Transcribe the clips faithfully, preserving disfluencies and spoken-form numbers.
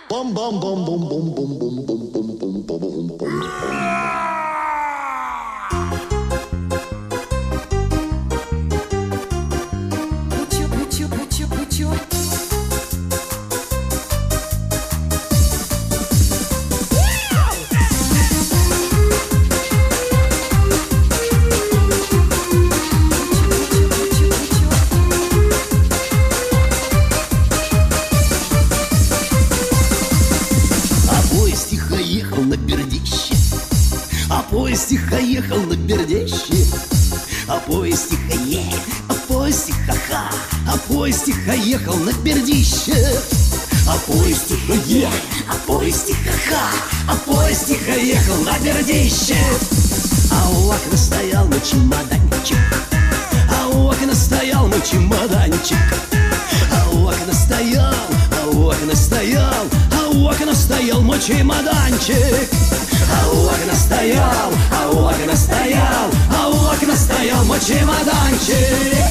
Поезд тихо ехал на Бердище, а поезд тихо е, а поезд тихо ха, а поезд тихо ехал на Бердище, а поезд тихо е, а поезд тихо ха, а поезд тихо ехал на Бердище. А у окна стоял мой чемоданчик, а у окна стоял мой чемоданчик, а у окна стоял, а у окна стоял, а у окна стоял мой чемоданчик. А у окна стоял, а у окна стоял, а у окна стоял мой чемоданчик.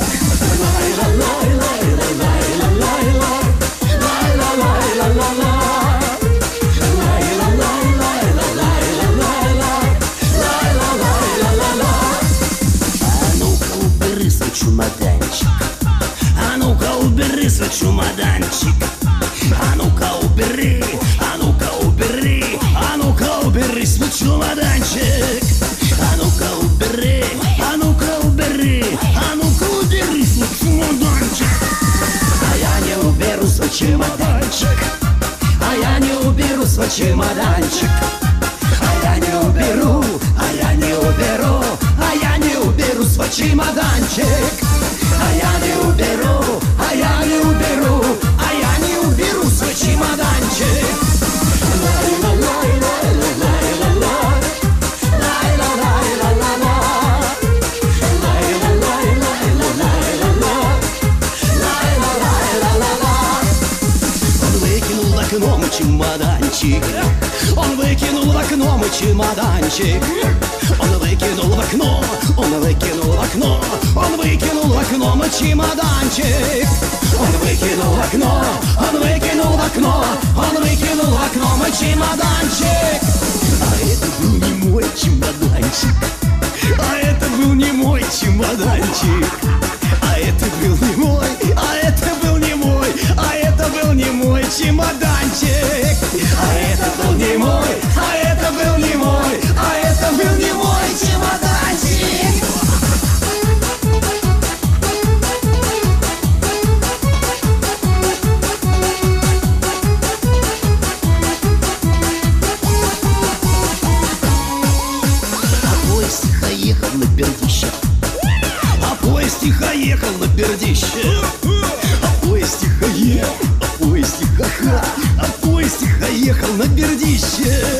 А ну-ка убери свой чемоданчик, а ну-ка убери свой чемоданчик, а ну-ка убери, а ну-ка убери, а ну-ка убери свой чемоданчик, а ну-ка убери, а ну-ка убери, а ну-ка убери свой чемоданчик. А я не уберу свой чемоданчик, а я не уберу свой чемоданчик, а я не уберу, а я не уберу, а я не уберу свой чемоданчик, а я не уберу, а я не уберу, а я не уберу свой чемоданчик. Он выкинул в окно мой чемоданчик, он выкинул в окно мой чемоданчик, он выкинул в окно, он выкинул в окно, он выкинул в окно мой чемоданчик, он выкинул в окно, он выкинул в окно, он выкинул в окно мой чемоданчик. А это был не мой чемоданчик, а это был не мой чемоданчик, а это был не мой, а это был не мой, а это был не мой чемоданчик, а это был не мой, а это был не мой, а это был не мой чемоданчик. А поезд тихо ехал на Бердище, а поезд тихо ехал на Бердище, а поезд тихо ехал, а поезд тихо ха, а поезд тихо ехал на Бердище.